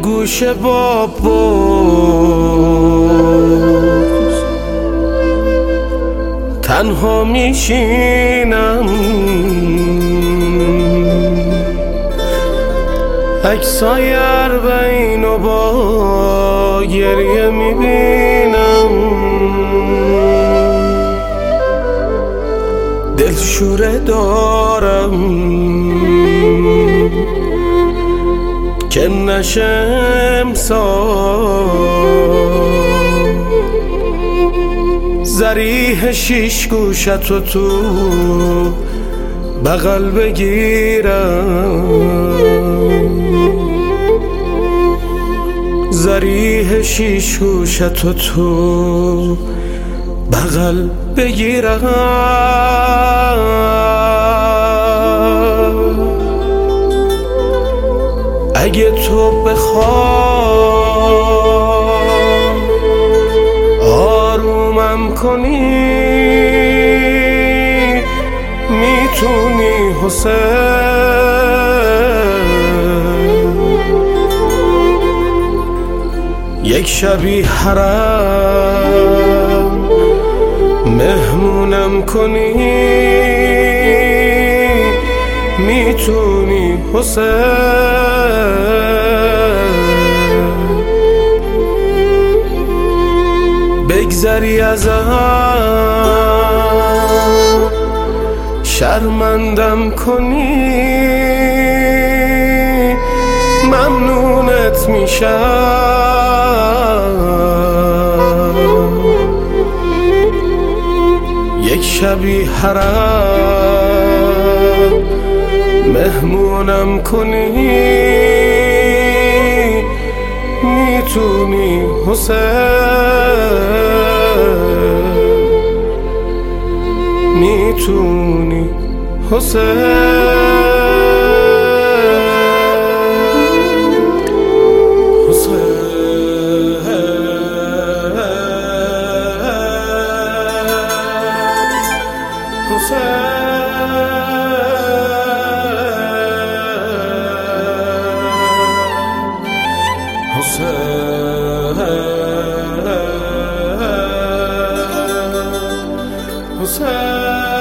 گوشه با بغض تنها میشینم، عکسای اربعین و با گریه میبینم، دلشوره دارم که نشم ضریح شیش گوشتو تو بغل بگیرم، ضریح شیش گوشتو تو بغل بگیرم. اگه تو بخوای آرومم کنی میتونی حسین، یک شبی حرم مهمونم کنی میتونی حسین. بگذری ازم شرمندم کنی ممنونت میشم، یک شبی حرم مهمونم کنی میتونی حسین، میتونی حسین. Hussein